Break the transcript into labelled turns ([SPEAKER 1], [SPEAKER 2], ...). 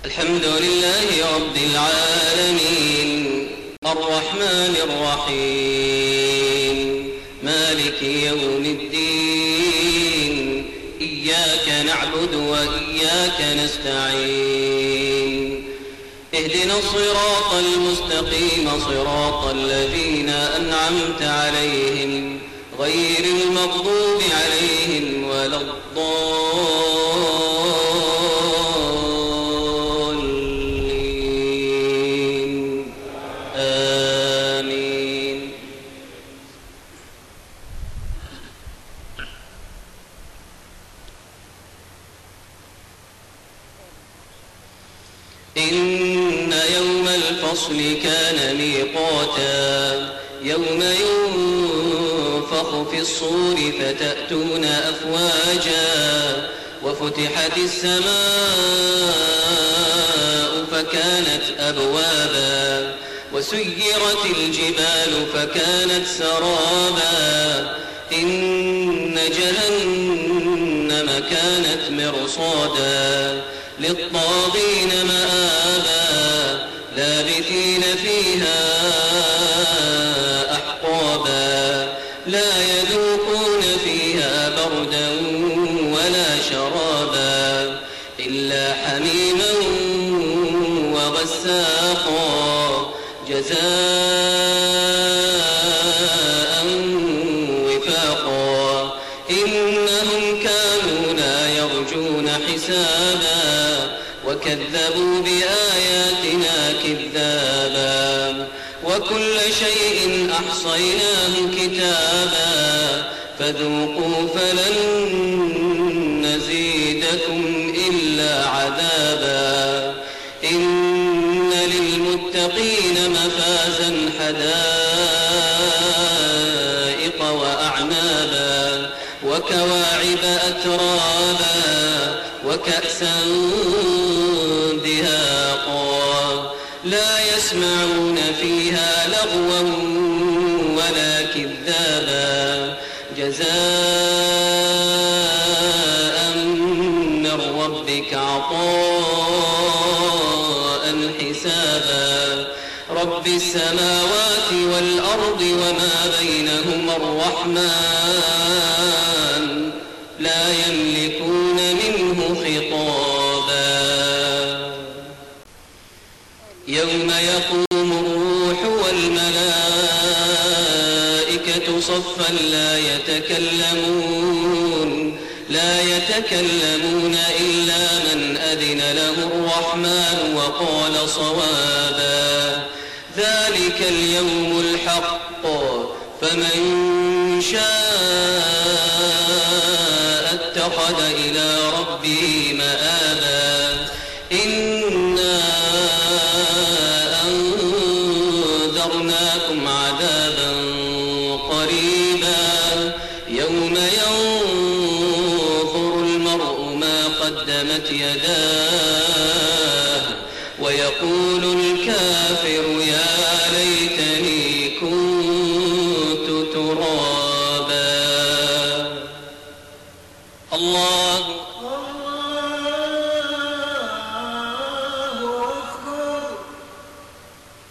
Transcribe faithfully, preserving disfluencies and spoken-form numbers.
[SPEAKER 1] الحمد لله رب العالمين الرحمن الرحيم مالك يوم الدين إياك نعبد وإياك نستعين اهدنا الصراط المستقيم صراط الذين أنعمت عليهم غير المغضوب عليهم ولا الضالين آمين. إن يوم الفصل كان ميقاتا يوم ينفخ في الصور فتأتون أفواجا وفتحت السماء فكانت أبوابا وسيرت الجبال فكانت سرابا إن جهنم كانت مرصادا للطاغين مآبا لابثين فيها أحقابا لا يذوقون فيها بردا ولا شرابا إلا حميما وغساقا جزاء وفاقا إنهم كانوا لا يرجون حسابا وكذبوا بآياتنا كذابا وكل شيء أحصيناه كتابا فذوقوا فلن نزيدكم إلا عذابا إن للمتقين مفازا حدائق وأعنابا وكواعب أترابا وكأسا دهاقا لا يسمعون فيها لغوا ولا كذابا جزاء من ربك عطاء حسابا رب السماوات والأرض وما بينهما الرحمن لا يملكون منه خطابا يوم يقوم الروح والملائكة صفا لا يتكلمون لا يتكلمون إلا من أذن له الرحمن وقال صوابا ذلك اليوم الحق فمن شاء اتخذ إلى ربه مآبا إنا أنذرناكم عذابا قريبا يوم ينظر المرء ما قدمت يداه ويقول الكافر يا ليتني